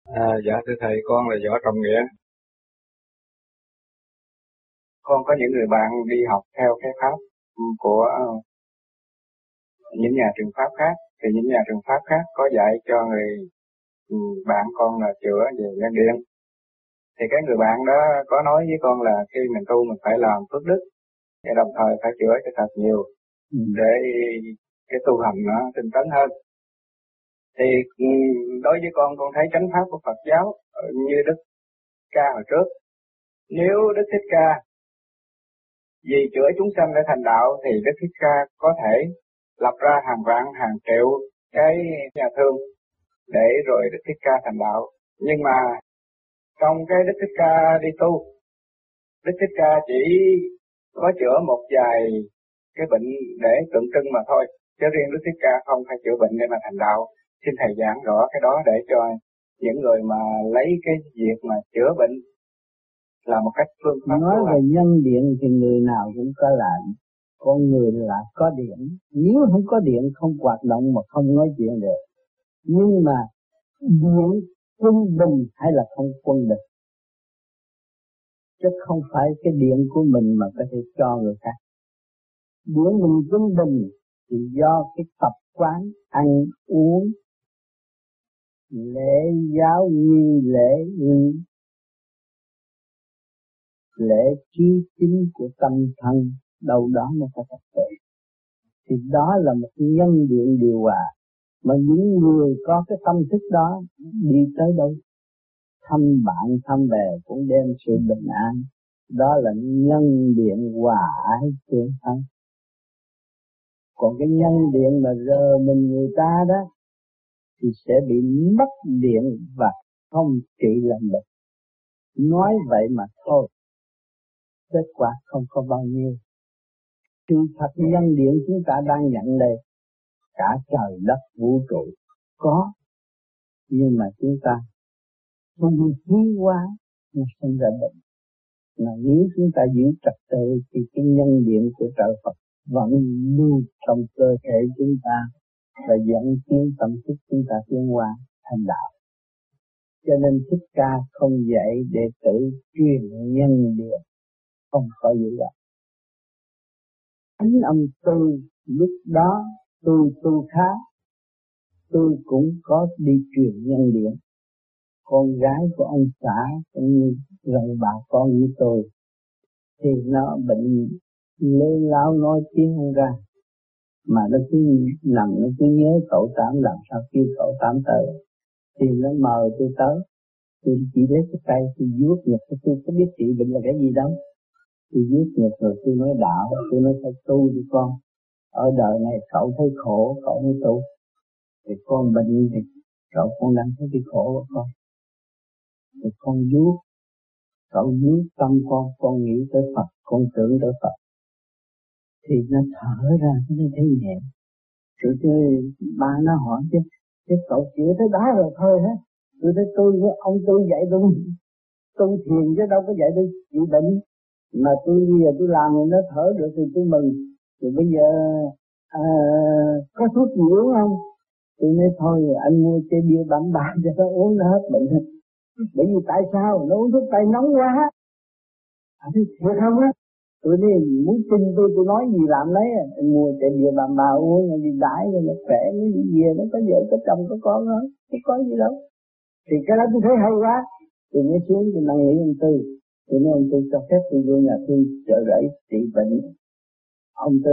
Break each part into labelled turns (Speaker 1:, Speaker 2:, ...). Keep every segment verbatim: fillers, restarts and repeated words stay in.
Speaker 1: À, dạ thưa thầy, con là Võ Trọng Nghĩa. Con có những người bạn đi học theo cái pháp của những nhà trường pháp khác, thì những nhà trường pháp khác có dạy cho người bạn con là chữa về nhân điện. Thì cái người bạn đó có nói với con là khi mình tu mình phải làm phước đức, và đồng thời phải chữa cho thật nhiều để cái tu hành nó tinh tấn hơn. Thì đối với con, con thấy chánh pháp của Phật giáo như Đức Ca hồi trước. Nếu Đức Thích Ca vì chữa chúng sanh để thành đạo thì Đức Thích Ca có thể lập ra hàng vạn hàng triệu cái nhà thương để rồi Đức Thích Ca thành đạo. Nhưng mà trong cái Đức Thích Ca đi tu, Đức Thích Ca chỉ có chữa một vài cái bệnh để tượng trưng mà thôi. Chứ riêng Đức Thích Ca không phải chữa bệnh để mà thành đạo. Xin thầy giảng rõ cái đó để cho những người mà lấy cái việc mà chữa bệnh là một cách phương pháp.
Speaker 2: Nói về nhân điện thì người nào cũng có làm. Con người là có điện. Nếu không có điện không hoạt động mà không nói chuyện được. Nhưng mà điện quân bình hay là không quân bình, chứ không phải cái điện của mình mà có thể cho người khác. Điện mình quân bình thì do cái tập quán ăn uống, lễ giáo nghi lễ nghi, lễ trí chính của tâm thân đâu đó nó có tập tuệ. Thì đó là một nhân điện điều hòa. Mà những người có cái tâm thức đó đi tới đâu thăm bạn thăm bè cũng đem sự bình an. Đó là nhân điện hòa ái tương thân. Còn cái nhân điện mà rờ mình người ta đó thì sẽ bị mất điện và không trị làm bệnh. Nói vậy mà thôi, kết quả không có bao nhiêu. Sự thật nhân điện chúng ta đang nhận đây, cả trời đất vũ trụ có, nhưng mà chúng ta không khí quá nó sinh ra bệnh. Mà nếu chúng ta giữ trật tự thì cái nhân điện của trời Phật vẫn lưu trong cơ thể chúng ta và dẫn tiến tâm thức chúng ta tiến hóa thành đạo. Cho nên Thích Ca không dạy đệ tử truyền nhân điện, không có gì đó. Thánh ông Tư lúc đó tôi tu khá, tôi cũng có đi truyền nhân điện. Con gái của ông xã cũng như gần bà con với tôi thì nó bệnh lê láo nói tiếng không ra, mà nó cứ nằm nó cứ nhớ cậu Tám, làm sao kêu cậu Tám tới. Thì nó mời tôi tới, tôi chỉ lấy cái tay tôi vuốt ngực, tôi có biết trị bệnh là cái gì đâu. Tôi vuốt ngực rồi tôi nói đạo, tôi nói phải tu đi con. Ở đời này cậu thấy khổ, cậu mới tu. Thì con bệnh thì cậu con đang thấy cái khổ của con. Thì con vuốt, cậu vuốt tâm con, con nghĩ tới Phật, con tưởng tới Phật. Thì nó thở ra, nó thấy nhẹ. Rồi chơi ba nó hỏi chứ, chứ cậu chữa tới đó rồi thôi hả? Tôi thấy tôi, ông tôi dạy tôi, tôi thiền chứ đâu có dạy tôi trị bệnh. Mà tôi bây giờ tôi làm rồi nó thở được thì tôi mừng. Thì bây giờ à, có thuốc gì uống không? Tôi nói thôi anh mua chai bia bắn bạc cho nó uống nó hết bệnh. Bởi vì tại sao? Nó uống thuốc tây nóng quá. Anh thấy thiệt không á? Tôi đi muốn tin tôi, tôi nói gì làm lấy. Anh mua chai bia bắn bạc uống, đi đãi rồi nó khỏe, nó đi về, nó có vợ, có chồng, có con đó. Chứ có gì đâu. Thì cái đó tôi thấy hay quá. Tôi mới xuống, tôi năn nỉ ông Tư. Tôi nói ông Tư cho phép tôi vô nhà thương chợ rẫy trị bệnh. Ông Tư,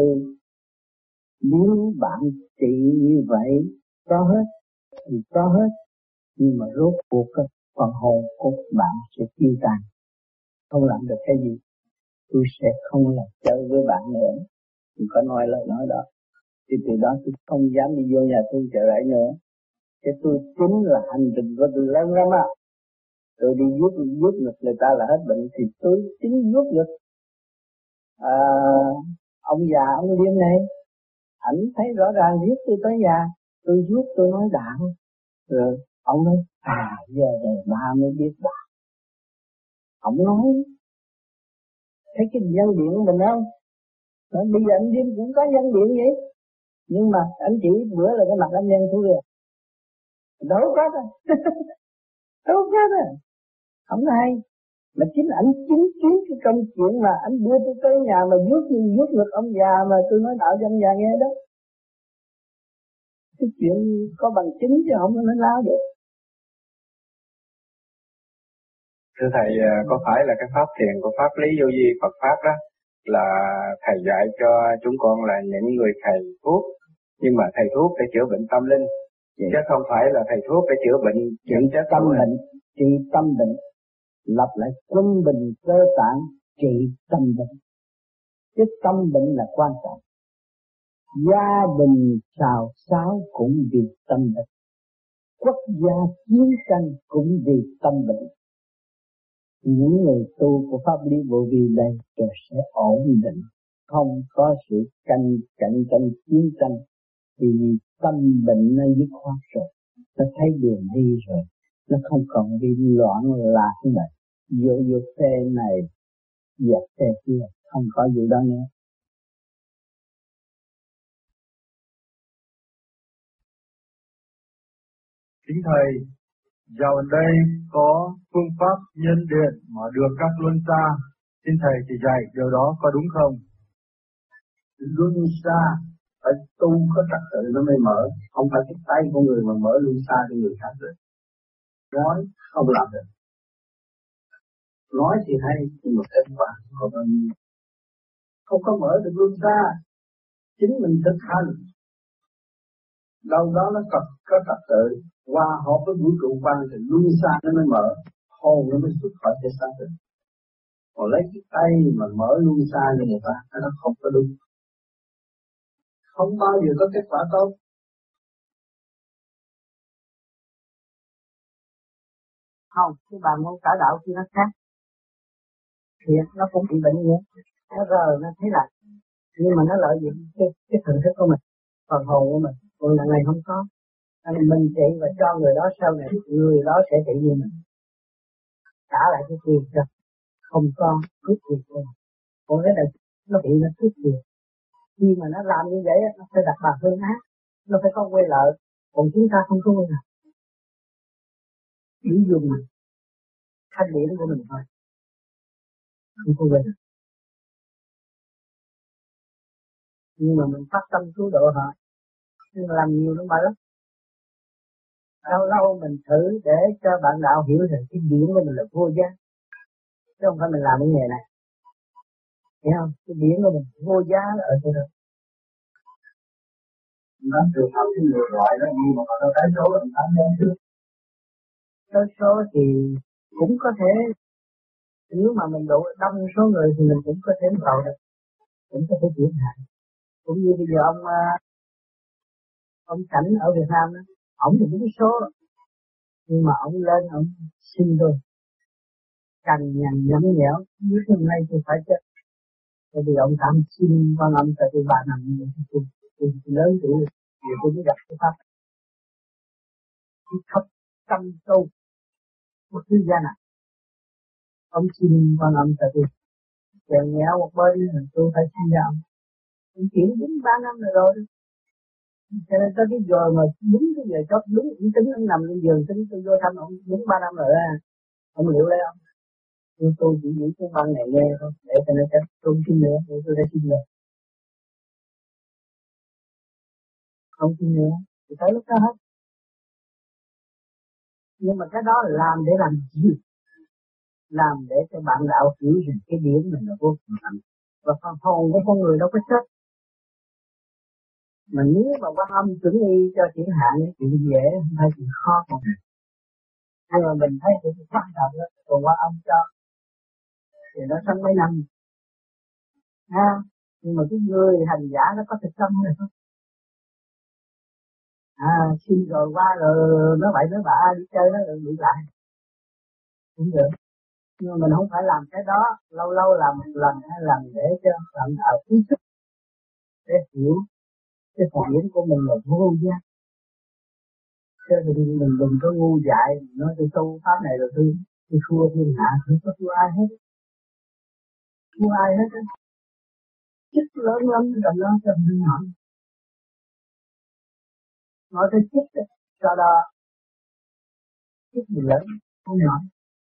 Speaker 2: nếu bạn trị như vậy có hết thì có hết, nhưng mà rốt cuộc phần hồn của bạn sẽ tiêu tan, không làm được cái gì. Tôi sẽ không làm chơi với bạn nữa. Tôi có nói lời nói đó. Thì từ đó tôi không dám đi vô nhà thương chợ rẫy nữa. Cái tôi chính là hành trình của tôi lớn lắm á. Tôi đi vuốt vuốt ngực người ta là hết bệnh thì tôi chính vuốt ngực. À, ông già ông Liêm này, ảnh thấy rõ ràng giết tôi tới nhà, tôi vuốt tôi nói đạo, rồi ông nói à giờ này ba mới biết đạo. Ông nói thấy cái nhân điện của mình không? Nói, bây giờ anh Liêm cũng có nhân điện vậy, nhưng mà anh chỉ bữa là cái mặt anh nhân thú rồi, đâu có đâu. Đâu hết à. Không hay. Mà chính ảnh chứng kiến cái công chuyện mà anh đưa tôi tới nhà mà vuốt vuốt ngực ông già mà tôi nói đạo cho ông già nghe đó. Cái chuyện có bằng chứng chứ không có nói láo được.
Speaker 1: Thưa thầy, có phải là cái pháp thiền của pháp lý vô vi Phật pháp đó là thầy dạy cho chúng con là những người thầy thuốc, nhưng mà thầy thuốc để chữa bệnh tâm linh, yeah. chứ không phải là thầy thuốc để chữa bệnh
Speaker 2: trị tâm bệnh, trị tâm bệnh, lập lại quân bình cơ bản, trị tâm bệnh. Cái tâm bệnh là quan trọng. Gia đình xào xáo cũng vì tâm bệnh, quốc gia chiến tranh cũng vì tâm bệnh. Những người tu của pháp lý vô vi đây rồi sẽ ổn định, không có sự tranh cạnh tranh chiến tranh, vì tâm bệnh nó dứt khoát rồi, nó thấy đường đi rồi, nó không còn đi loạn lạc mà vô vô xe này dẹp xe kia, không có gì đó nữa.
Speaker 3: Kính thầy, dạo gần đây có phương pháp nhân điện mở được các luân xa, xin thầy chỉ dạy điều đó có đúng không?
Speaker 2: Luân xa phải tu có trật tự nó mới mở, không phải cái tay của người mà mở luân xa cho người khác được. Nói không làm được. Nói thì hay, nhưng mà kết quả không có không có mở được luân xa. Chính mình thực hành. Đâu đó nó có, có trật tự, hòa hợp với vũ trụ quan thì luân xa nó mới mở, hồn nó mới xuất khỏi thể xác được. Còn lấy cái tay mà mở luân xa cho người ta, nó không có đúng. Không bao giờ có kết quả tốt. Không, cái bà môn cả đạo kia nó khác. Thiệt, nó cũng bị bệnh nữa. Nó rờ, nó thấy là, nhưng mà nó lợi dụng cái, cái thần thức của mình, phần hồn của mình. Còn lần này không có. Nên mình trị và cho người đó sau này, người đó sẽ trị như mình. Trả lại cái tiền cho. Không có cướp tiền của mình. Còn cái này, nó bị nó cướp tiền. Khi mà nó làm như vậy, nó phải đặt bà phương ác. Nó phải có quay lợi. Còn chúng ta không có quay lợi. Chỉ dùng thanh điển của mình thôi. Không có quay lợi. Nhưng mà mình phát tâm cứu độ họ. Nhưng mà làm nhiều nó bởi lắm. Lâu lâu mình thử để cho bạn đạo hiểu rằng cái điển của mình là vô giá. Chứ không phải mình làm cái nghề này. Hiểu không? Cái điển của mình vô giá ở chỗ đó. Nó trường hợp cái người gọi đó, nhưng mà nó tới số là tám nhân trước. Tới số thì cũng có thể, nếu mà mình độ đông số người thì mình cũng có thể vào được. Cũng có thể chuyển hạn. Cũng như bây giờ ông ông Cảnh ở Việt Nam đó, ông thì biết số, nhưng mà ông lên ông xin thôi, cằn nhằn nhõm nhẽo, biết hôm nay tôi phải chết, bởi vì ông tạm xin quan âm tại tôi bà nằm tôi, tôi, tôi lớn tuổi, vì tôi mới gặp cái pháp, tôi thấp tâm tu một thứ gian nào, ông xin quan âm tại tôi, chèo nhẽo một bên tôi phải xin ra ông, ông chuyển đúng ba năm rồi rồi. Cho nên tới cái giờ mà đúng cái giờ chót đúng cũng tính ông nằm lên giường tính tôi vô thăm ông đúng ba năm rồi á, ông liệu lấy ông. Nhưng tôi chỉ giữ cái băng này nghe thôi, để cho nó chắc tôi xin nữa, để tôi đã xin nữa. Không xin nữa, thì tới lúc đó hết. Nhưng mà cái đó là làm để làm gì? Làm để cho bạn đạo hiểu rằng cái điểm mình là vô cùng mạnh. Và phần hồn của con người đâu có chết. Mà nếu mà quan âm chuẩn y cho triển hạn thì chuyện dễ, không phải chuyện khó còn. Nhưng mà mình thấy cái quan trọng đó, còn quan âm cho thì nó sống mấy năm. Ha? Nhưng mà cái người hành giả nó có thực tâm hay không? À, xin rồi qua rồi nó vậy nó bạ đi chơi nó rồi bị lại. Cũng được. Nhưng mà mình không phải làm cái đó, lâu lâu làm một lần hai lần để cho bạn đạo ý thức để hiểu cái phản ứng của mình là vô giá. Chứ mình mình đừng có ngu dại nói tôi tu pháp này rồi tôi tôi thua thiên hạ, không có thua ai hết. Thua ai hết á. Chức lớn lắm rồi nó cho mình hỏi. Nói tới chức đó, cho đó chức gì lớn. không nói.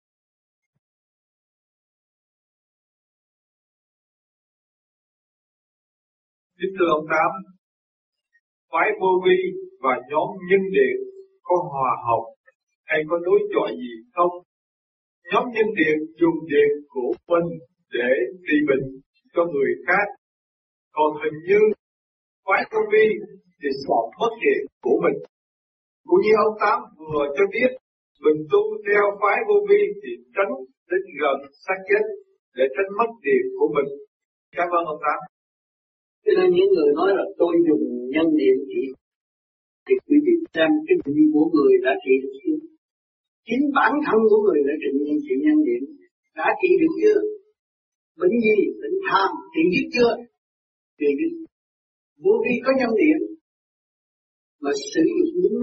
Speaker 4: Kính thưa ông Tám, phái vô vi và nhóm nhân điện có hòa hợp hay có đối chọi gì không? Nhóm nhân điện dùng điện của mình để trị bệnh cho người khác, còn hình như phái vô vi thì sợ mất điện của mình. Cũng như ông Tám vừa cho biết, mình tu theo phái vô vi thì tránh đến gần xác chết để tránh mất điện của mình. Cảm ơn ông Tám.
Speaker 2: Cho nên những người nói là tôi dùng nhân điện trị, thì quý vị xem cái bệnh của người đã trị được chưa? Chính bản thân của người đã trị nhân trị nhân điện đã trị được chưa? Bệnh gì? Bệnh tham trị dứt chưa? Vì vô vi có nhân điện mà sử dụng đúng.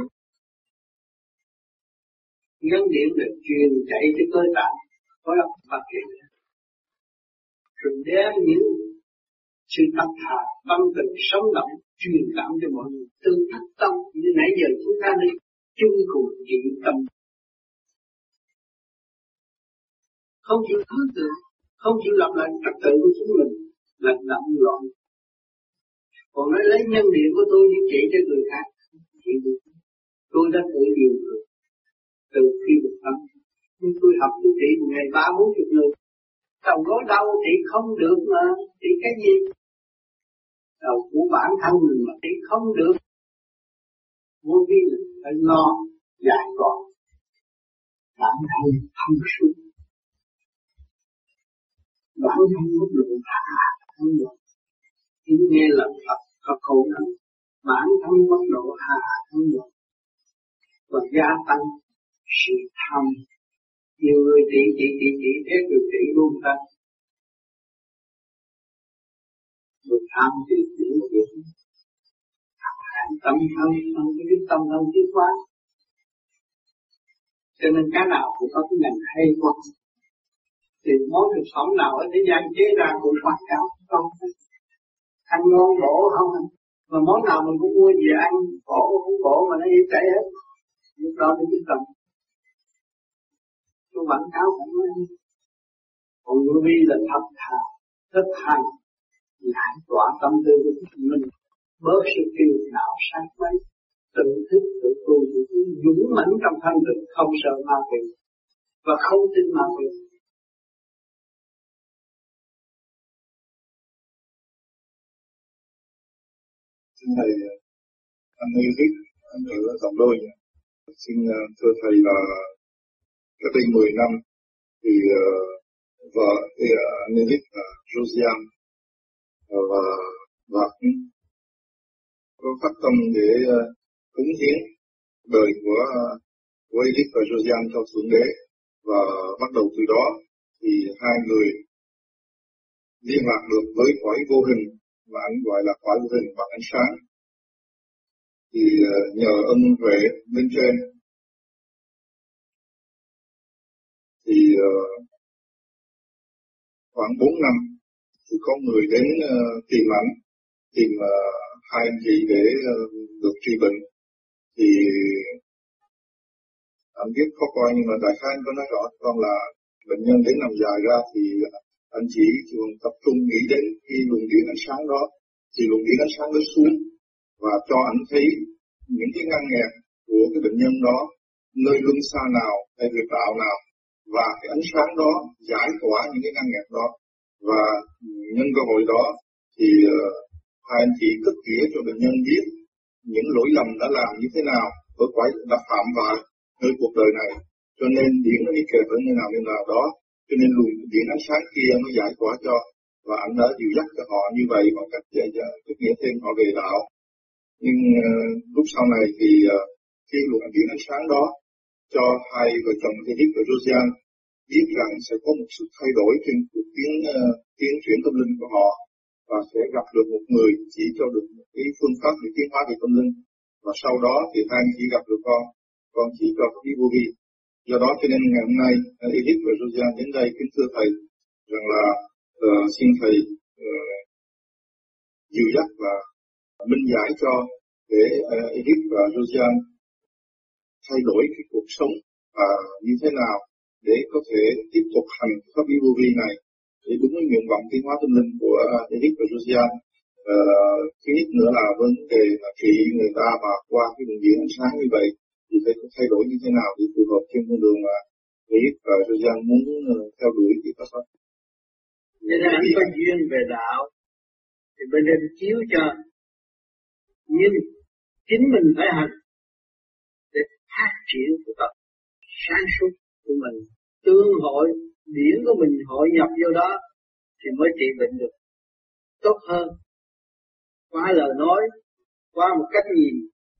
Speaker 2: Nhân điện là truyền chạy cho cơ tạng có lập phát triển, rồi đem những sự tập thà tâm tình sống động truyền cảm cho mọi người từ thất tâm. Như nãy giờ chúng ta đi chung cùng trị tâm, không chịu hướng tượng, không chịu lập lại trật tự của chúng mình là động loạn. Còn nói lấy nhân điện của tôi đi trị cho người khác, chỉ được. Tôi đã tự điều được từ khi một năm, nhưng tôi học tôi trị một ngày ba bốn chục người. Đầu gối đau thì không được mà thì cái gì? Đầu của bản thân mình mà thì không được. Vô vi là phải lo giải tỏa bản thân thông suốt, bản thân mức độ hạ không được. Chỉ nghe là Phật có câu nói bản thân mức độ hạ không được và gia tăng sự tham. Nhiều người trị trị trị trị thế rồi trị luôn ta. Rồi tham thì trị một việc. Tâm thân, không có biết tâm thân tiến hóa. Cho nên cái nào cũng có cái ngành hay quá. Thì món thực phẩm nào ở thế gian chế ra cũng quảng cáo không. Ăn ngon bổ không. Mà món nào mình cũng mua về ăn bổ không bổ mà nó yên chảy hết. Lúc đó thì biết tâm. Tôi quảng cáo không nói. Còn vô vi là thật thà, rất hành, giải tỏa tâm tư của mình, bớt sự kiêu ngạo sát mấy, tự thức tự tu tự dũng mãnh trong thân lực, không sợ ma quỷ và không tin ma quỷ.
Speaker 5: Xin thầy, anh yêu thích anh ở Dòng Đôi. Xin thưa thầy là cách đây mười năm thì uh, vợ thì anh yêu thích là Josiane và và có phát tâm để uh, cúng hiến đời của của Edith và Josiane cho Thượng Đế, và bắt đầu từ đó thì hai người liên lạc được với cõi vô hình mà anh gọi là cõi vô hình bằng ánh sáng. Thì uh, nhờ ân huệ bên trên thì uh, khoảng bốn năm thì có người đến uh, tìm ảnh, tìm uh, hai anh chị để uh, được trị bệnh. Thì anh biết khó coi nhưng mà đại khái anh có nói rõ con là bệnh nhân đến nằm dài ra thì anh chỉ thường tập trung nghĩ đến cái luồng điện ánh sáng đó, thì luồng điện ánh sáng đó xuống và cho anh thấy những cái ngăn nghẹt của cái bệnh nhân đó, nơi luân xa nào hay huyệt đạo nào, và cái ánh sáng đó giải tỏa những cái ngăn nghẹt đó. Và nhân cơ hội đó thì uh, hai anh chị cất nghĩa cho bệnh nhân biết những lỗi lầm đã làm như thế nào, với quái đã phạm vào nơi cuộc đời này, cho nên điện nó đi kèm ở nơi nào nơi nào đó, cho nên luồng điện ánh sáng kia mới giải tỏa cho, và anh đã dìu dắt cho họ như vậy bằng cách để cất nghĩa thêm họ về đạo. Nhưng uh, lúc sau này thì uh, khi luồng điện ánh sáng đó cho hai vợ chồng Edith và Josiane biết rằng sẽ có một sự thay đổi trên cuộc tiến uh, tiến chuyển tâm linh của họ, và sẽ gặp được một người chỉ cho được một cái phương pháp để tiến hóa về tâm linh. Và sau đó thì hai anh chỉ gặp được con, con chỉ cho cái vô vi. Do đó cho nên ngày hôm nay Edith và Josiane đến đây kính thưa thầy rằng là uh, xin thầy uh, dìu dắt và minh giải cho để uh, Edith và Josiane thay đổi cái cuộc sống à, như thế nào để có thể tiếp tục hành pháp lý vô vi này để đúng với nguyện vọng tiến hóa tâm linh của Eric và Josiane. À, thứ nhất nữa là vấn đề là trị người ta mà qua cái đường điện ánh sáng như vậy thì phải có thay đổi như thế nào để phù hợp trên con đường mà Eric và Josiane muốn theo đuổi thì có phải.
Speaker 2: Cho nên anh có duyên về đạo thì bên đây chiếu cho, nhưng chính mình phải hành để phát triển của tập sáng suốt của mình, tương hội điển của mình hội nhập vô đó thì mới trị bệnh được tốt hơn. Qua lời nói, qua một cách nhìn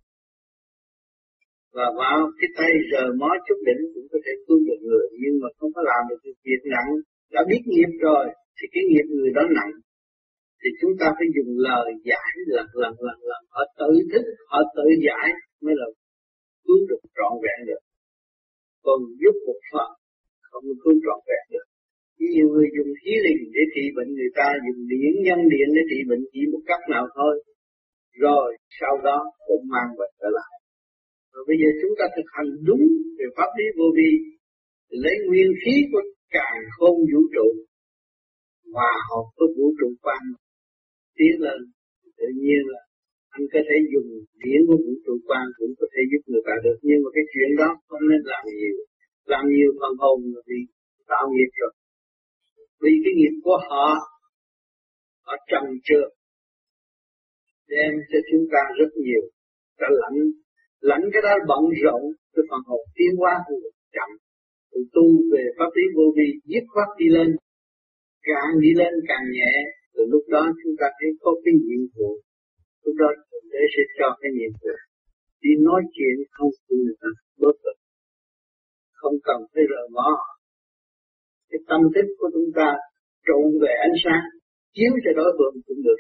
Speaker 2: và vào cái tay giờ mó chút đỉnh cũng có thể cứu được người, nhưng mà không có làm được việc nặng. Đã biết nghiệp rồi thì cái nghiệp người đó nặng, thì chúng ta phải dùng lời giải lần lần lần lần họ tự thức, họ tự giải mới là cứu được trọn vẹn được. Còn giúp một phần không cứu trọn vẹn được. Nhiều người dùng khí linh để trị bệnh, người ta dùng điển nhân điện để trị bệnh chỉ một cách nào thôi, rồi sau đó cũng mang bệnh trở lại. Rồi bây giờ chúng ta thực hành đúng về pháp lý vô vi, lấy nguyên khí của càn khôn vũ trụ hòa hợp với vũ trụ quang tiến lên, tự nhiên là anh có thể dùng điển của vũ trụ quang cũng có thể giúp người ta được. Nhưng mà cái chuyện đó không nên làm nhiều, làm nhiều phần hồn là bị tạo nghiệp rồi. Vì cái nghiệp của họ họ trầm trượt đem cho chúng ta rất nhiều, ta lãnh lãnh cái đó bận rộn, cái phần hồn tiến hóa cũng chậm. Từ tu về pháp lý vô vi dứt khoát đi lên, càng đi lên càng nhẹ. Từ lúc đó chúng ta thấy có cái nhiệm vụ, lúc đó để sẽ cho cái nhiệm vụ đi nói chuyện không cùng người ta bớt được, không cần phải rờ mó. Cái tâm thức của chúng ta trụ về ánh sáng chiếu cho đối phương cũng được.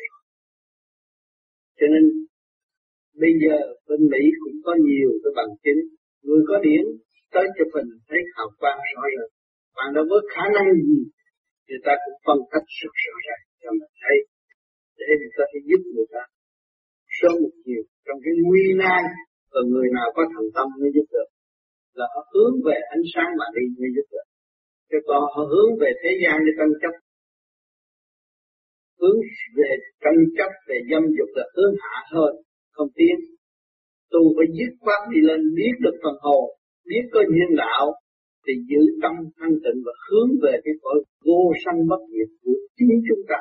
Speaker 2: Cho nên bây giờ bên Mỹ cũng có nhiều cái bằng chứng, người có điển tới chụp hình thấy hào quang rõ ràng, bạn đâu có khả năng gì, người ta cũng phân tích rất rõ ràng cho mình thấy, để mình có thể giúp người ta sớm một chiều trong cái nguy nan. Và người nào có thần tâm mới giúp được, là họ hướng về ánh sáng mà đi mới giúp được. Chứ còn họ hướng về thế gian để tranh chấp, hướng về tranh chấp về dâm dục là hướng hạ thôi, không tiến. Tu phải dứt khoát đi lên, biết được phần hồn, biết có duyên đạo thì giữ tâm thanh tịnh và hướng về cái cõi vô sanh bất diệt của chính chúng ta.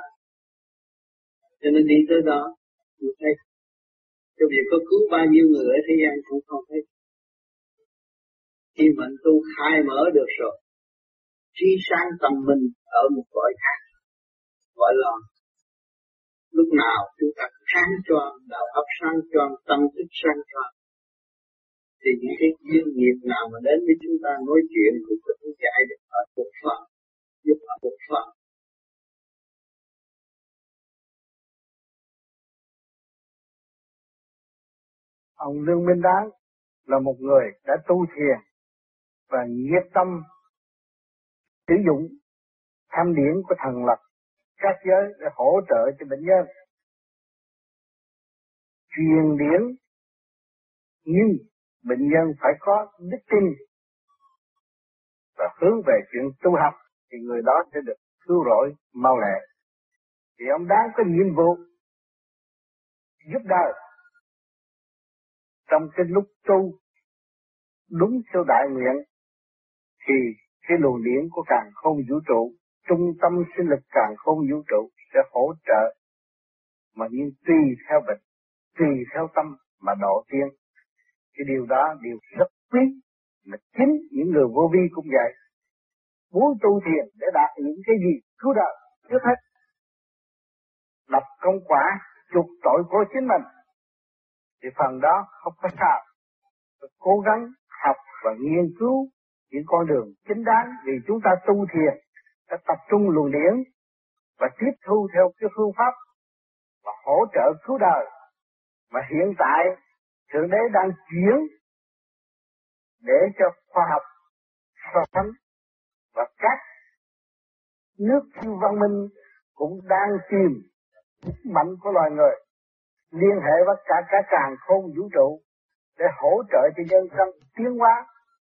Speaker 2: Cho nên đi tới đó tôi thấy cho việc có cứu bao nhiêu người ở thế gian cũng không thấy. Khi mệnh tu khai mở được rồi, trí sáng tâm minh ở một cõi khác, gọi là lúc nào chúng ta sáng choang, đạo óc sáng choang, tâm thức sáng choang, thì những cái duyên nghiệp nào mà đến với chúng ta nói chuyện cũng có thể giải được ở một phần, giúp ở một phần. Ông Lương Minh Đáng là một người đã tu thiền và nhiệt tâm sử dụng tham điển của thần lực các giới để hỗ trợ cho bệnh nhân truyền điển, nhưng bệnh nhân phải có đức tin và hướng về chuyện tu học thì người đó sẽ được cứu rỗi mau lẹ. Thì ông Đáng có nhiệm vụ giúp đời trong cái lúc tu đúng theo đại nguyện, thì cái luồng điển của càn khôn vũ trụ, trung tâm sinh lực càn khôn vũ trụ sẽ hỗ trợ, mà nhưng tùy theo bệnh, tùy theo tâm mà độ tiên. Cái điều đó điều rất quý, mà chính những người vô vi cũng vậy. Muốn tu thiền để đạt những cái gì cứu đời, trước hết lập công quả chuộc tội của chính mình, thì phần đó không có sao. Phải cố gắng học và nghiên cứu những con đường chính đáng, vì chúng ta tu thiền đã tập trung luồng điển và tiếp thu theo cái phương pháp và hỗ trợ cứu đời. Mà hiện tại Thượng Đế đang chuyển để cho khoa học so sánh, và các nước siêu văn minh cũng đang tìm sức mạnh của loài người, liên hệ với cả cả càn khôn vũ trụ để hỗ trợ cho nhân dân tiến hóa.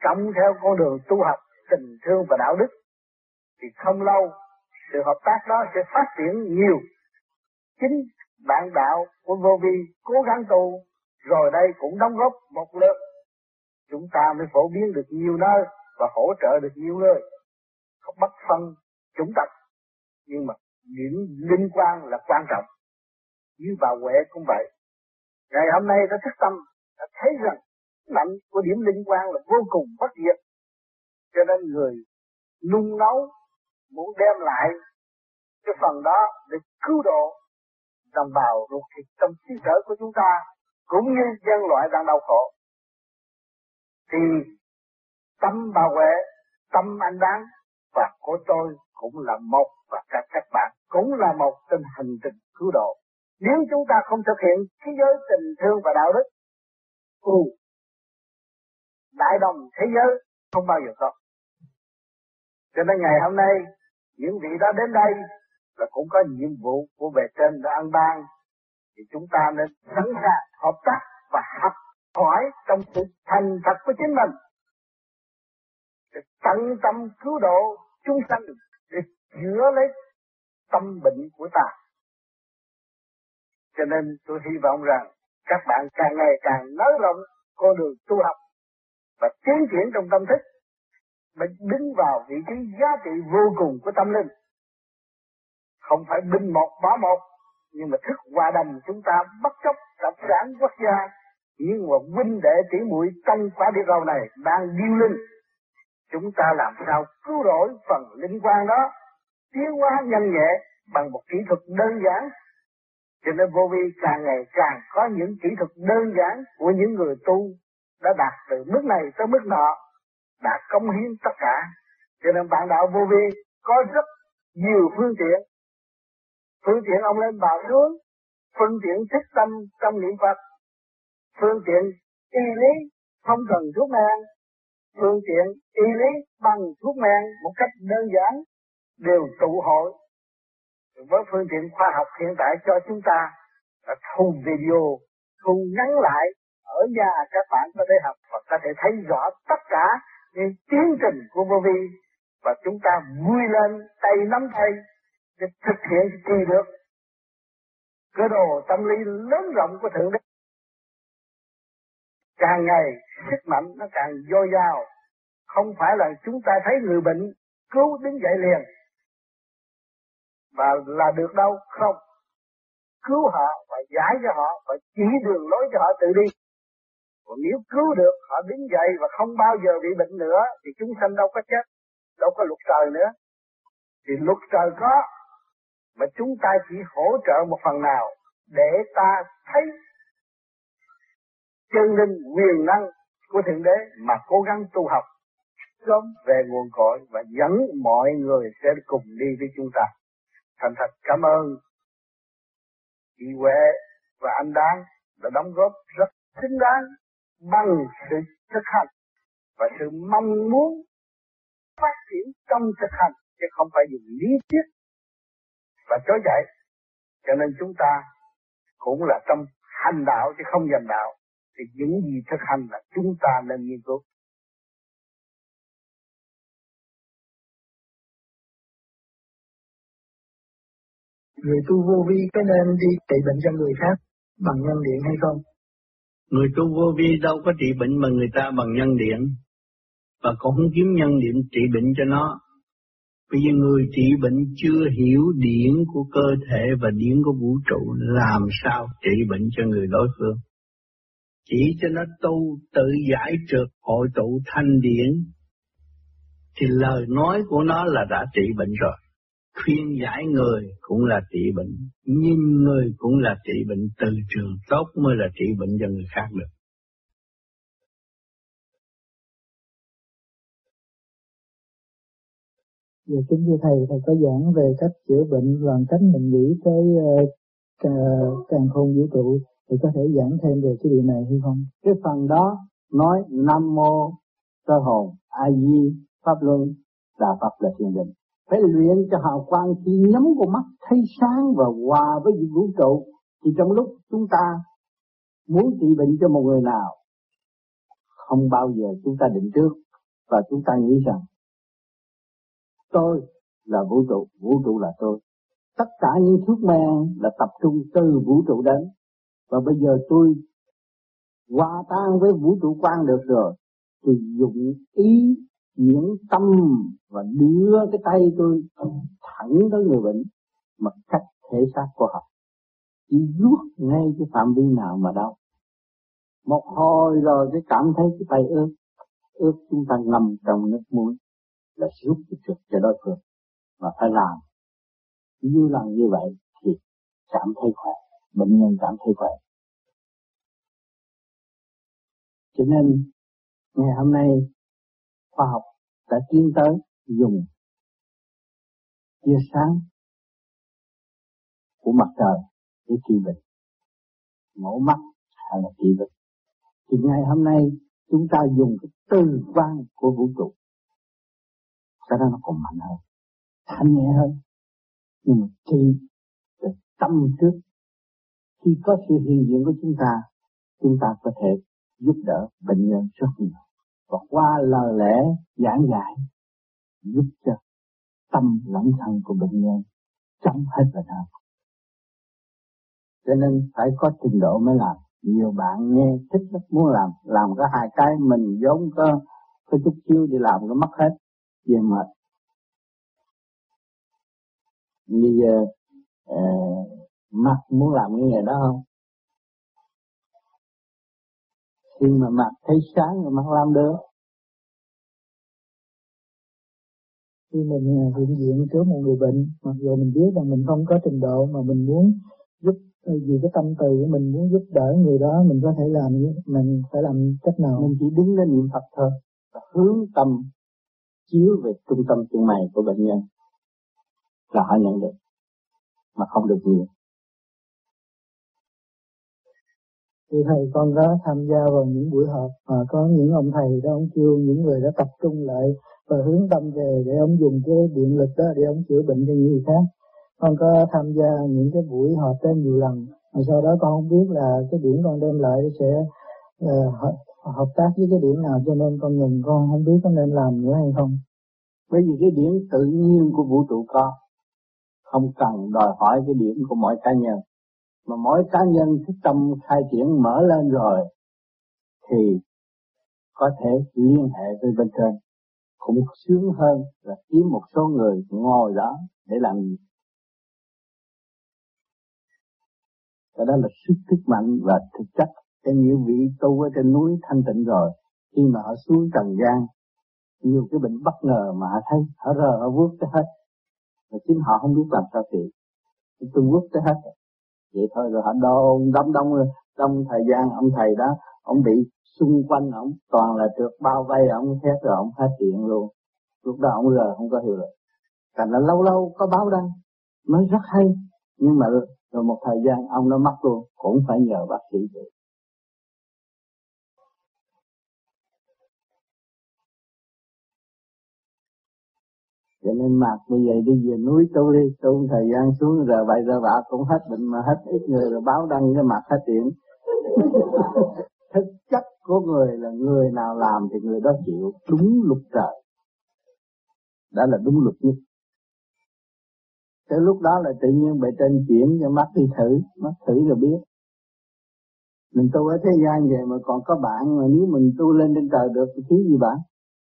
Speaker 2: cộng theo con đường tu học tình thương và đạo đức, thì không lâu sự hợp tác đó sẽ phát triển nhiều. Chính bạn đạo của Vô Vi cố gắng tu, rồi đây cũng đóng góp một lượt, chúng ta mới phổ biến được nhiều nơi và hỗ trợ được nhiều người, không bất phân chủng tộc. Nhưng mà điểm linh quan là quan trọng. Như bà Huệ cũng vậy. Ngày hôm nay đã thức tâm, đã thấy rằng mạnh của điểm linh quan là vô cùng bất diệt. Cho nên người nung nấu muốn đem lại cái phần đó để cứu độ đồng bào ruột thịt trong xứ sở của chúng ta, cũng như nhân loại đang đau khổ. Thì tâm bà Huệ, tâm anh Đáng và của tôi cũng là một, và các các bạn cũng là một trên hành trình cứu độ. Nếu chúng ta không thực hiện thế giới tình thương và đạo đức, ừ, đại đồng thế giới không bao giờ có. Cho nên ngày hôm nay những vị đó đến đây là cũng có nhiệm vụ của bề trên đã ăn ban, thì chúng ta nên sẵn sàng hợp tác và học hỏi trong sự thành thật của chính mình, để tận tâm cứu độ chúng sanh, để chữa lấy tâm bệnh của ta. Cho nên tôi hy vọng rằng các bạn càng ngày càng nới rộng con đường tu học và tiến triển trong tâm thức, mình đứng vào vị trí giá trị vô cùng của tâm linh. Không phải binh một bỏ một, nhưng mà thức hòa đồng chúng ta bất chấp cộng sản quốc gia, nhưng mà huynh đệ tỷ muội trong quả địa cầu này đang điêu linh. Chúng ta làm sao cứu rỗi phần linh quan đó, tiến hóa nhanh nhẹ bằng một kỹ thuật đơn giản. Cho nên Vô Vi càng ngày càng có những kỹ thuật đơn giản của những người tu đã đạt từ mức này tới mức nọ, đã cống hiến tất cả. Cho nên bạn đạo Vô Vi có rất nhiều phương tiện. Phương tiện ông lên bảo xuống, phương tiện thích tâm trong niệm Phật, phương tiện y lý không cần thuốc men, phương tiện y lý bằng thuốc men một cách đơn giản đều tụ hội. Với phương tiện khoa học hiện tại cho chúng ta là thu video, thu ngắn lại ở nhà, các bạn có thể học và có thể thấy rõ tất cả những tiến trình của Vô Vi, và chúng ta vui lên tay nắm tay để thực hiện kỳ được cơ đồ tâm lý lớn rộng của Thượng Đế. Càng ngày sức mạnh nó càng dồi dào, không phải là chúng ta thấy người bệnh cứu đứng dậy liền và là được đâu, không. Cứu họ và giải cho họ và chỉ đường lối cho họ tự đi. Còn nếu cứu được họ đứng dậy và không bao giờ bị bệnh nữa thì chúng sanh đâu có chết, đâu có luật trời nữa. Thì luật trời có, mà chúng ta chỉ hỗ trợ một phần nào để ta thấy chân linh quyền năng của Thượng Đế mà cố gắng tu học sớm về nguồn cội và dẫn mọi người sẽ cùng đi với chúng ta. Thành thật cảm ơn chị Huệ và anh Đáng đã đóng góp rất xứng đáng bằng sự thực hành và sự mong muốn phát triển trong thực hành, chứ không phải dùng lý thuyết và trối dậy. Cho nên chúng ta cũng là trong hành đạo chứ không giành đạo, thì những gì thực hành là chúng ta nên nghiên cứu.
Speaker 6: Người tu Vô Vi có nên đi trị bệnh cho người khác bằng nhân điện hay không?
Speaker 2: Người tu Vô Vi đâu có trị bệnh mà người ta bằng nhân điện, và cũng không kiếm nhân điện trị bệnh cho nó. Bởi vì người trị bệnh chưa hiểu điển của cơ thể và điển của vũ trụ, làm sao trị bệnh cho người đối phương. Chỉ cho nó tu tự giải trượt hội tụ thanh điển, thì lời nói của nó là đã trị bệnh rồi. Khuyên giải người cũng là trị bệnh, nhìn người cũng là trị bệnh, từ trường tốt mới là trị bệnh cho người khác được.
Speaker 6: Giờ kính thưa thầy, thầy có giảng về cách chữa bệnh và cách mình nghĩ tới uh, càn khôn vũ trụ, thì có thể giảng thêm về cái điều này hay không?
Speaker 2: Cái phần đó nói Nam Mô Sơ Hồn A Di Pháp Luân Đà Phật là thiền định. Phải luyện cho hào quang khi nhắm con mắt thấy sáng và hòa với vũ trụ, thì trong lúc chúng ta muốn trị bệnh cho một người nào, không bao giờ chúng ta định trước, Và chúng ta nghĩ rằng tôi là vũ trụ, vũ trụ là tôi. Tất cả những thuốc men là tập trung từ vũ trụ đến. Và bây giờ tôi hòa tan với vũ trụ quan được rồi. Tôi dùng ý, diễn tâm và đưa cái tay tôi thẳng tới người bệnh mà cách thể xác của họ. Chỉ vuốt ngay cái phạm vi nào mà đau. Một hồi rồi cái cảm thấy cái tay ướt, ướt chúng ta ngâm trong nước muối là rút cái trực cho đối phương. Mà phải làm như lần như vậy thì cảm thấy khỏe, bệnh nhân cảm thấy khỏe. Cho nên ngày hôm nay khoa học đã tiến tới dùng tia sáng của mặt trời để trị bệnh, mổ mắt hay là trị bệnh. Thì ngày hôm nay chúng ta dùng cái từ quan của vũ trụ, cái đó nó còn mạnh hơn, thanh nhẹ hơn. Nhưng mà khi tâm trước, khi có sự hiện diện của chúng ta, chúng ta có thể giúp đỡ bệnh nhân rất nhiều. Và qua lời lẽ giảng dạy giúp cho tâm lẫn thân của bệnh nhân chống hết bệnh hơn. Cho nên phải có trình độ mới làm. Nhiều bạn nghe thích lắm, muốn làm, làm có hai cái mình vốn có có chút xíu đi làm nó mất hết, về mệt. Như giờ uh, mặt muốn làm cái nghề đó không? Khi mà mặt thấy sáng rồi mặt làm được.
Speaker 6: Khi mình hiện diện trước một người bệnh, mặc dù mình biết rằng mình không có trình độ mà mình muốn giúp, vì cái tâm từ của mình muốn giúp đỡ người đó, mình có thể làm, mình phải làm cách nào?
Speaker 2: Mình chỉ đứng lên niệm Phật thôi, và hướng tâm chiếu về trung tâm chân mày của bệnh nhân là họ nhận được, mà không được nhiều.
Speaker 6: Thì thầy con có tham gia vào những buổi họp mà có những ông thầy đó, ông kêu những người đã tập trung lại và hướng tâm về để ông dùng cái điện lực đó để ông chữa bệnh cho những người khác. Con có tham gia những cái buổi họp đó nhiều lần, mà sau đó con không biết là cái điểm con đem lại sẽ uh, hợp, hợp tác với cái điểm nào, cho nên con ngừng, con không biết có nên làm nữa hay không.
Speaker 2: Bởi vì cái điểm tự nhiên của vũ trụ có, không cần đòi hỏi cái điểm của mỗi cá nhân. Mà mỗi cá nhân thức tâm khai triển mở lên rồi thì có thể liên hệ với bên trên. Cũng sướng hơn là kiếm một số người ngồi đó để làm gì. Cái đó là sức thức mạnh và thực chất. Cái nhiều vị tu ở trên núi thanh tịnh rồi, khi mà họ xuống trần gian, nhiều cái bệnh bất ngờ mà họ thấy, họ rờ, họ vuốt tới hết. Và chính họ không biết làm sao trị. Tôi vuốt tới hết. Vậy thôi rồi họ đồn đông đông trong thời gian ông thầy đó, ông bị xung quanh ông toàn là trượt bao vây, ông khét rồi ông hết điện luôn. Lúc đó ông giờ không có hiểu được. Thành là lâu lâu có báo đăng nói rất hay, nhưng mà rồi một thời gian ông nó mất luôn, cũng phải nhờ bác sĩ vậy. Cho nên Mạc bây giờ đi về núi tu đi, tu thời gian xuống rồi vậy rồi bả cũng hết bệnh mà hết ít người rồi báo đăng cái Mạc hết điện. Thực chất của người là người nào làm thì người đó chịu, đúng luật trời. Đó là đúng luật nhất. Tới lúc đó là tự nhiên bề trên chuyển cho mắt đi thử, mắt thử rồi biết. Mình tu ở thế gian vậy mà còn có bạn, mà nếu mình tu lên trên trời được thì thiếu gì bạn?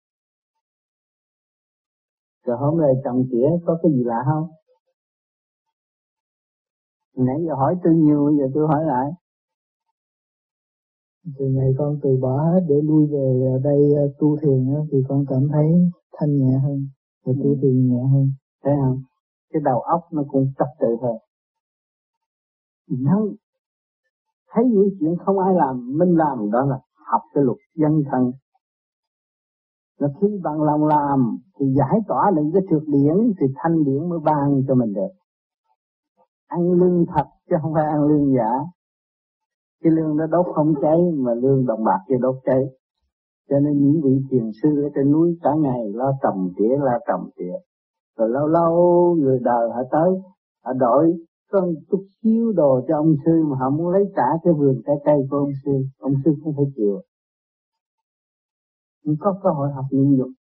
Speaker 2: Rồi hôm nay chồng tỉa có cái gì lạ không? Nãy giờ hỏi tôi nhiều, giờ tôi hỏi lại.
Speaker 6: Từ ngày con từ bỏ hết để lui về đây tu thiền thì con cảm thấy thanh nhẹ hơn, và tu thiền nhẹ hơn.
Speaker 2: Thấy không? Cái đầu óc nó cũng trật tự hơn. Nó thấy những chuyện không ai làm, mình làm, đó là học cái luật dân thân. Là khi bằng lòng làm thì giải tỏa được cái trượt điển thì thanh điển mới ban cho mình được. Ăn lương thật chứ không phải ăn lương giả. Cái lương đó đốt không cháy mà lương đồng bạc kia đốt cháy. Cho nên những vị thiền sư ở trên núi cả ngày lo trồng tỉa, lo trồng tỉa. Rồi lâu lâu người đời họ tới, họ đổi có một chút xíu đồ cho ông sư mà họ muốn lấy cả cái vườn trái cây của ông sư. Ông sư không phải chịu. Không có cơ hội học nhịn nhục,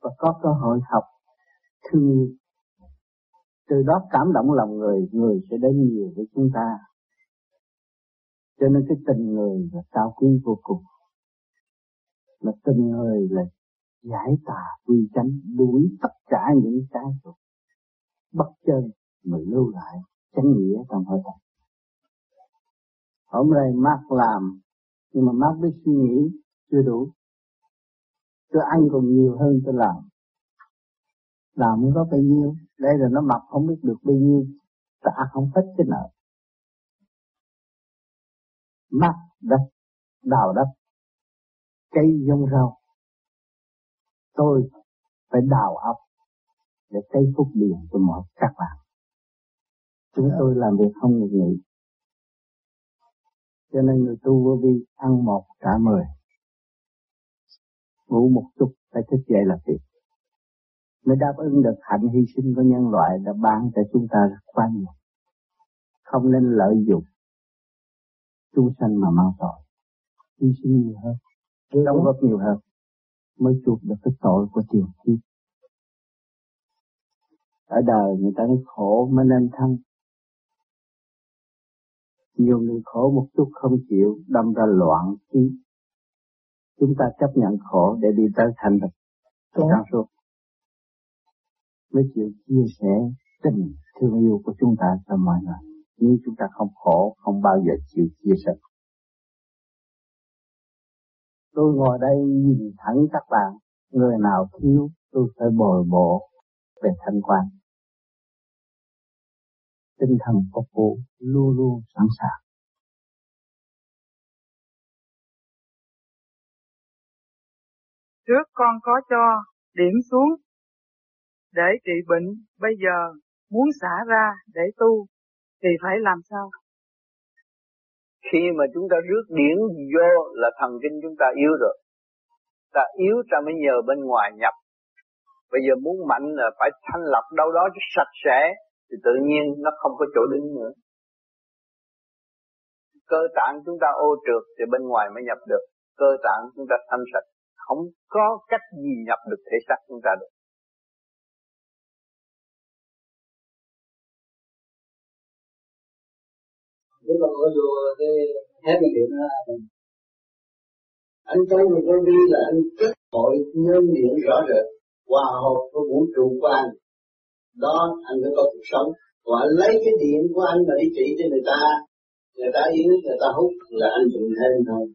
Speaker 2: và có cơ hội học thương yêu. Từ đó cảm động lòng người, người sẽ đến nhiều với chúng ta. Cho nên cái tình người là cao quý vô cùng. Là tình người là giải tà quy chánh, đuổi tất cả những cái bất chân mà lưu lại chánh nghĩa trong hơi thở. Hôm nay Mark làm, nhưng mà Mark biết suy nghĩ chưa đủ. Tôi ăn còn nhiều hơn tôi làm. Làm không có bao nhiêu, đây là nó mập không biết được bao nhiêu, ta không hết cái nợ. Mark đất, đào đất, cây giống rau. Tôi phải đào ấp để cây phúc điền cho mọi các bạn. Chúng tôi làm việc không ngừng nghỉ. Cho nên người tu vô vi ăn một cả mười. Ngủ một chút phải thức dậy là việc. Mới đáp ứng được hạnh hy sinh của nhân loại đã ban cho chúng ta rất quá nhiều. Không nên lợi dụng chúng sanh mà mang tội. Hy sinh nhiều hơn, đóng góp nhiều hơn mới chuộc được cái tội của tiền kiếp. Ở đời người ta nói khổ mới nên thăng. Nhiều người khổ một chút không chịu, đâm ra loạn khí. Chúng ta chấp nhận khổ để đi tới thành thực sáng suốt. Mới chịu chia sẻ tình thương yêu của chúng ta cho mọi người. Nếu chúng ta không khổ, không bao giờ chịu chia sẻ. Tôi ngồi đây nhìn thẳng các bạn, người nào thiếu tôi phải bồi bổ về thanh quan. Tinh thần phục vụ luôn luôn sẵn sàng.
Speaker 7: Trước con có cho điểm xuống để trị bệnh, bây giờ muốn xả ra để tu thì phải làm sao?
Speaker 2: Khi mà chúng ta rước điển vô là thần kinh chúng ta yếu rồi. Ta yếu ta mới nhờ bên ngoài nhập. Bây giờ muốn mạnh là phải thanh lọc đâu đó cho sạch sẽ thì tự nhiên nó không có chỗ đứng nữa. Cơ tạng chúng ta ô trượt thì bên ngoài mới nhập được. Cơ tạng chúng ta thanh sạch, không có cách gì nhập được thể xác chúng ta được.
Speaker 8: Nếu mà có vô cái hết cái điểm đó, anh tu người vô vi là anh kết hội nhân điện rõ rệt, hòa hợp với vũ trụ của anh. Đó anh mới có cuộc sống. Và anh lấy cái điện của anh mà đi trị cho người ta, người ta yếu, người ta hút là anh dùng thêm thôi.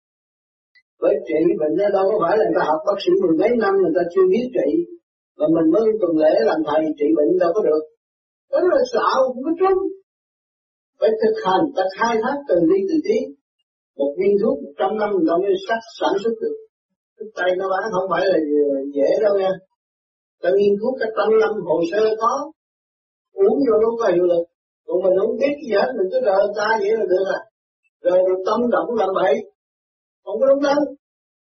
Speaker 8: Với trị bệnh đó đâu có phải là người ta học bác sĩ mười mấy năm người ta chưa biết trị, mà mình mới tuần lễ làm thầy trị bệnh đâu có được. Đó là xạo không có trúng. Phải thực hành, ta khai thác từ ly từ tí. Một viên thuốc một trăm năm người ta mới sắc sản xuất được. Cái tay nó bán không phải là dễ đâu nha. Ta nghiên cứu cả trăm năm hồ sơ có, uống vô nó có hiệu lực. Còn mình không biết gì hết, mình cứ rờ người ta vậy là được à. Rồi mình tâm động làm bậy, không có đúng đâu.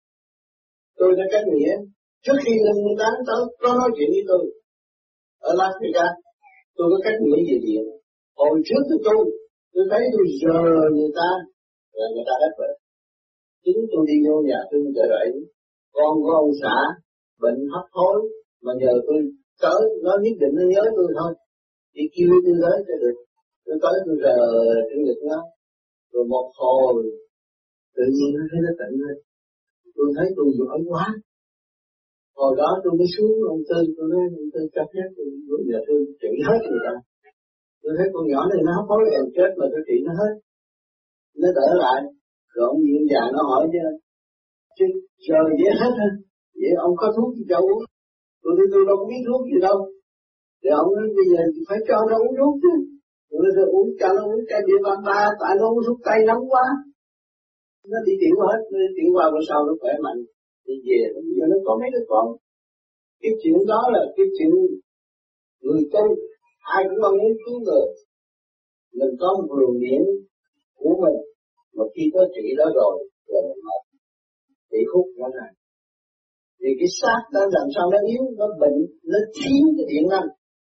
Speaker 8: Tôi đã cách nghĩa, trước khi người ta tới có nói chuyện với tôi ở Las Vegas, tôi có cách nghĩa về điện. Hồi trước tôi tu, tôi thấy tôi giờ người ta là người ta hết bệnh. Chính tôi đi vô nhà tôi trở lại, con của ông xã bệnh hấp hối mà nhờ tôi tới, nó nhất định nó nhớ tôi thôi, chỉ kêu tôi tới cho được. Tôi tới tôi rờ trên ngực nó, rồi một hồi tự nhiên nó thấy nó tận lên. Tôi thấy tôi giỏi quá. Hồi đó tôi mới xuống ông Tư, tôi nói ông Tư cho phép tôi bây giờ tôi trị hết người ta. Tôi thấy con nhỏ này nó hấp hối gần chết mà tôi trị nó hết. Nó đỡ lại, rồi ông viện già nó hỏi chứ, chứ giờ vậy hết hả? Vậy ông có thuốc gì cho uống? Tôi nói tôi đâu có biết thuốc gì đâu. Thì ông nói bây giờ phải cho nó uống thuốc chứ. Tôi nói tôi uống cho nó uống cái địa bàn ba, tại nó uống thuốc tây nóng quá. Nó đi tiểu hết, nó đi tiểu qua bữa sau nó khỏe mạnh. Thì về, bây giờ nó có mấy đứa con. Cái chuyện đó là cái chuyện người tu, ai cũng mong muốn cứu người. Mình có một luồng điển của mình, mà khi có trị đó rồi, rồi mình mất. Bị khúc rõ ràng. Vì cái xác đó làm sao nó yếu, nó bệnh, nó thiếu cái điện năng.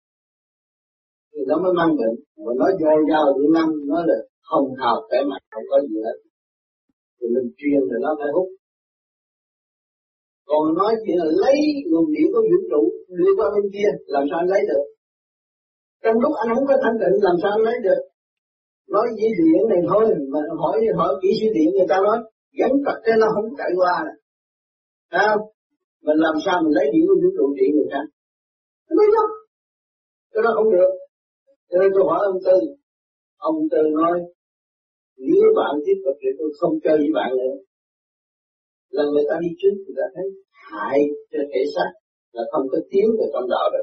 Speaker 8: Thì nó mới mang bệnh, mà nó dồi dào điện năng, nó là hồng hào khỏe mạnh, không có gì hết. Thì mình truyền thì nó phải hút. Còn nói chuyện là lấy nguồn điện của vũ trụ đưa qua bên kia, làm sao anh lấy được? Trong lúc anh không có thanh tịnh làm sao anh lấy được? Nói dây điện này thôi, mà hỏi hỏi kỹ sư điện người ta nói gắn trật cái nó không chạy qua nè, thấy không? Mình làm sao mình lấy điện của vũ trụ điện người ta? Nói đó, cái đó không được. Cho nên tôi hỏi ông Tư, ông Tư nói nếu bạn tiếp tục thì tôi không chơi với bạn nữa. Là người ta đi trước người ta thấy hại cho thể xác là không có tiến về trong đạo được.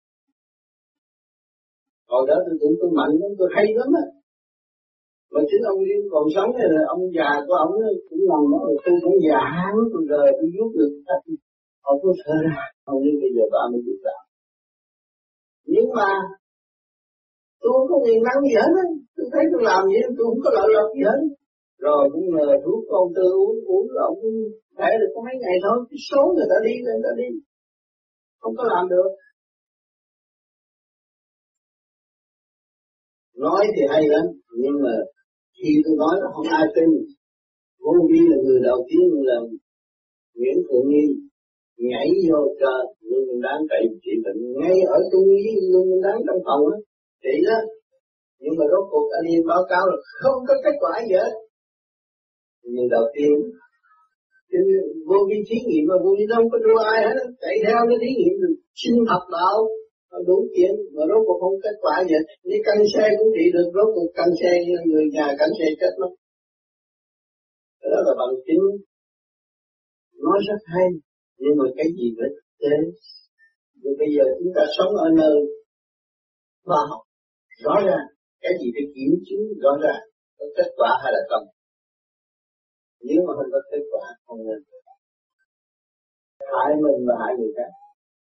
Speaker 8: Hồi đó tôi tưởng tôi mạnh lắm, tôi hay lắm á. Mà chính ông Liên còn sống này là ông già của ông cũng nằm đó, tôi cũng già lắm, tôi rời tôi giúp được. Ông có thơ ra, ông Liên bây giờ bạn mới giúp đạo. Nhưng mà tôi không có quyền năng gì hết á, tôi thấy tôi làm gì tôi không có lợi lộc gì hết. Rồi cũng nhờ thuốc của ông Tư uống, uống là ông khỏe được có mấy ngày thôi, cái số người ta đi, người ta đi. Không có làm được. Nói thì hay lắm, nhưng mà khi tôi nói là không ai tin. Vô Vi là người đầu tiên là Nguyễn Thượng Nghi nhảy vô chờ luôn đáng cậy trị bệnh ngay ở trung ý luôn đáng trong phòng á, trị đó. Nhưng mà rốt cuộc anh em báo cáo là không có kết quả gì hết. Nhưng đầu tiên vô Vi thí nghiệm mà vô Vi không có đưa ai hết, chạy theo cái thí nghiệm sinh học đạo đủ chuyện mà rốt cuộc không kết quả gì. Đi căng xe cũng trị được, rốt cuộc căng xe người nhà căng xe chết lắm. Đó là bằng chứng nói rất hay, nhưng mà cái gì phải thực tế. Nhưng bây giờ chúng ta sống ở nơi khoa học rõ ràng, cái gì phải kiểm chứng rõ ràng có kết quả hay là không. Nếu mà không có kết quả không nên hại mình và hại người khác.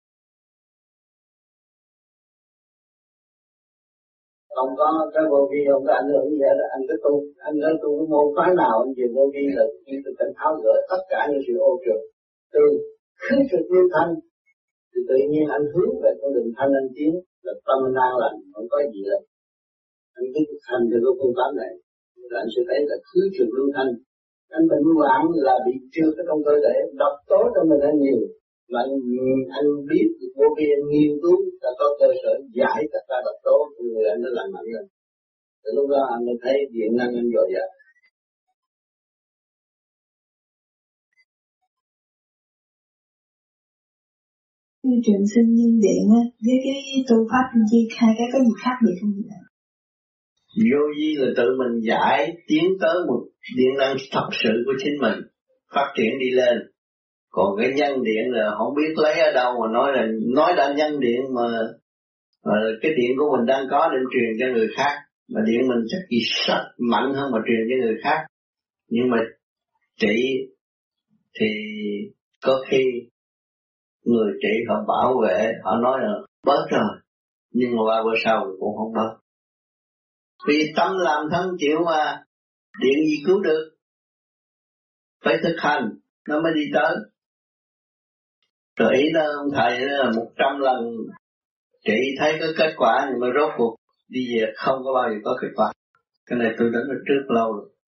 Speaker 8: Không có cái vô vi không có ảnh hưởng gì hết. Anh cái tu, anh nói tu cái môn phái nào anh về vô vi là chỉ từ cảnh tháo gỡ tất cả những sự ô trượt từ khứ trực lưu thanh, thì tự nhiên anh hướng về con đường thanh anh tiến là tâm anh an lành, không có gì hết. Anh cứ thực hành từ cái phương pháp này là anh sẽ thấy là khứ trực lưu thanh. Anh bệnh hoạn là bị trượt ở trong cơ thể, độc tố trong mình anh nhiều. Mà anh, anh biết vô vi anh nghiên cứu đã có cơ sở giải tất cả độc tố của người anh nó lành mạnh lên. Từ lúc đó anh mới thấy điện năng anh dồi dào.
Speaker 9: Như trường sinh nhiên điện á, với cái tu pháp chi hai cái có gì khác biệt không vậy?
Speaker 2: Vô vi là tự mình giải tiến tới một điện năng thật sự của chính mình, phát triển đi lên. Còn cái nhân điện là không biết lấy ở đâu mà nói là nói đã nhân điện mà, mà cái điện của mình đang có để truyền cho người khác, mà điện mình chắc chỉ sắc mạnh hơn mà truyền cho người khác. Nhưng mà trị thì có khi người trị họ bảo vệ, họ nói là bớt rồi, nhưng mà qua bữa sau thì cũng không bớt. Vì tâm làm thân chịu mà, điện gì cứu được, phải thực hành nó mới đi tới. Rồi ý đó ông thầy là một trăm lần trị thấy có kết quả, nhưng mà rốt cuộc đi về không có bao giờ có kết quả. Cái này tôi đã nói trước lâu rồi.